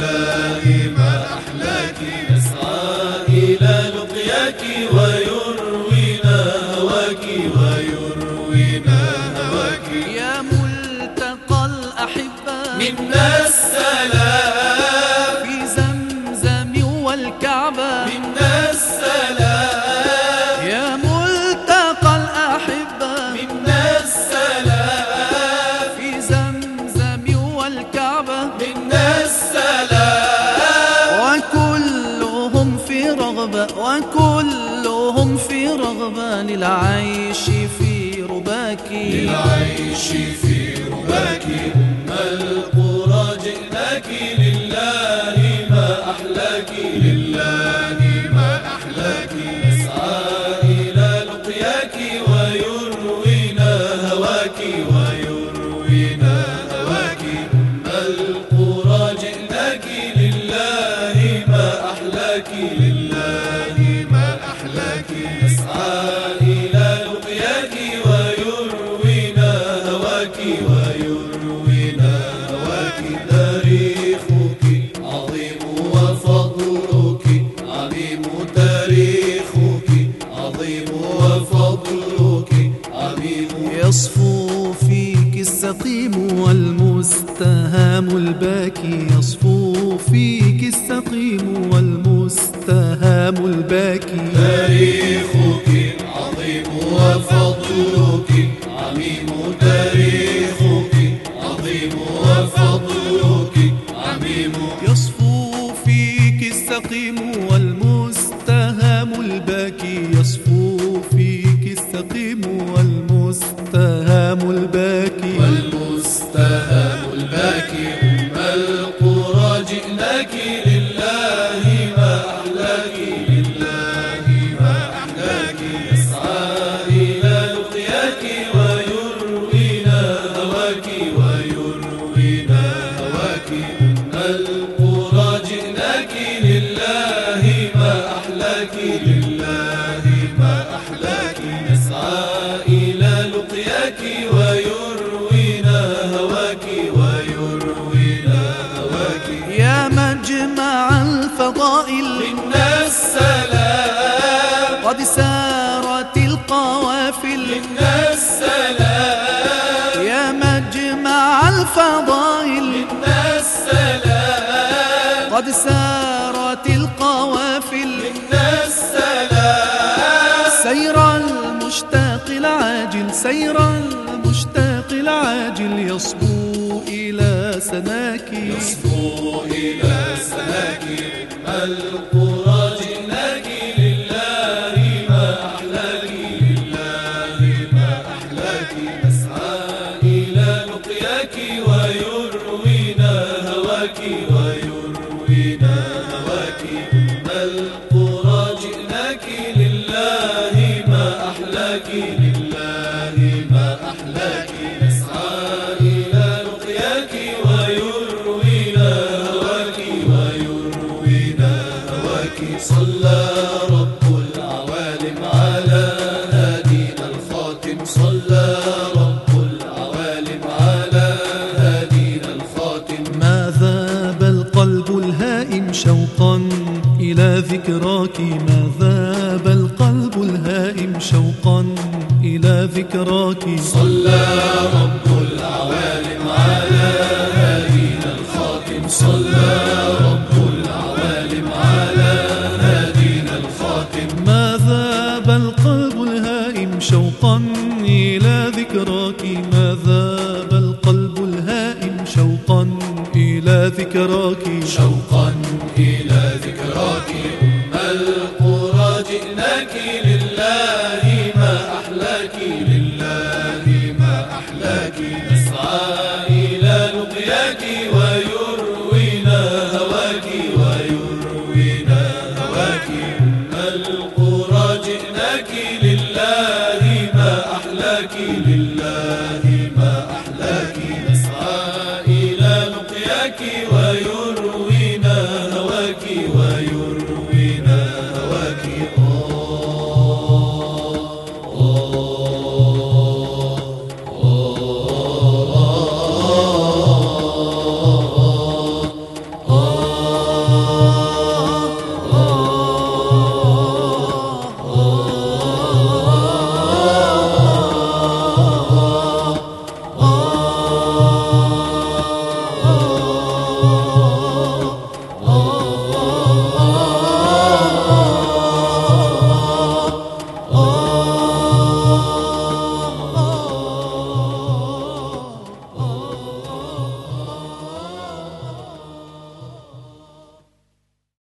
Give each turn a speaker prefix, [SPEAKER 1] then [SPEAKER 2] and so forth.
[SPEAKER 1] لله ما أحلاك، يسعى إلى لقياك ويروينا هواك ويروينا هواك.
[SPEAKER 2] يا ملتقى الأحبة
[SPEAKER 1] منا السلام
[SPEAKER 2] في زمزم والكعبة،
[SPEAKER 1] منا السلام
[SPEAKER 2] يا ملتقى الأحبة
[SPEAKER 1] منا السلام
[SPEAKER 2] في زمزم والكعبة،
[SPEAKER 1] منا السلام.
[SPEAKER 2] وكلهم في رغبة وكلهم في رغبة للعيش في رباك،
[SPEAKER 1] للعيش في رباك. القرى جئناك لله ما أحلاك، لله ما أحلاك. نسعى إلى لقياك ويروينا هواك ويروينا هواك. القرى جئناك لله ما أحلاك، لله ما أحلاك. نسعى إلى لقياك ويروينا هواك ويروينا هواك. تاريخك عظيم وفضلك عظيم، تاريخك عظيم وفضلك عظيم.
[SPEAKER 2] يصفو فيك السقيم والمستهام الباكي، يصفو فيك السقيم والمستهام الباكي.
[SPEAKER 1] تاريخك عظيم وفضلك عظيم، تاريخك عظيم وفضلك عظيم.
[SPEAKER 2] يصفو فيك السقيم والمستهام الباكي، يصفو فيك السقيم والمستهام الباكي.
[SPEAKER 1] والمستهام الباكي. القرى جئناك لله ما أحلاك، لله ما أحلاك. يسعى إلى لقياك ويروينا هواك ويروينا هواك. القرى جئناك لله ما أحلاك، لله ما أحلاك. نسعى إلى لقياك ويروينا هواك ويروينا هواك.
[SPEAKER 2] يا مجمع الفضائل
[SPEAKER 1] منا السلام
[SPEAKER 2] قد سارت القوافل،
[SPEAKER 1] منا السلام
[SPEAKER 2] يا مجمع الفضائل
[SPEAKER 1] منا السلام
[SPEAKER 2] قد سارت القوافل.
[SPEAKER 1] منا السلام.
[SPEAKER 2] سير المشتاق العاجل سير المشتاق العاجل، يصبو إلى سناك،
[SPEAKER 1] يصبو إلى سناك. القرى جئناك لله ما أحلاك، لله ما أحلاك. نسعى إلى لقياك ويروينا هواك ويروينا هواك. القرى جئناك لله ما أحلاك، لله ما أحلاك. نسعى إلى لقياك ويروينا هواك ويروينا هواك. صلى رب العوالم على هادينا الخاتم، صلى رب العوالم على هادينا الخاتم.
[SPEAKER 2] ما ذاب القلب الهائم شوقا إلى ذكراك، ما ذاب القلب الهائم شوقا إلى ذكراك.
[SPEAKER 1] صلى رب العوالم على هادينا الخاتم، صلى رب العوالم على هادينا الخاتم.
[SPEAKER 2] ما ذاب القلب الهائم شوقا إلى ذكراك، ما ذاب القلب الهائم شوقا إلى ذكراك.
[SPEAKER 1] شوقا إلى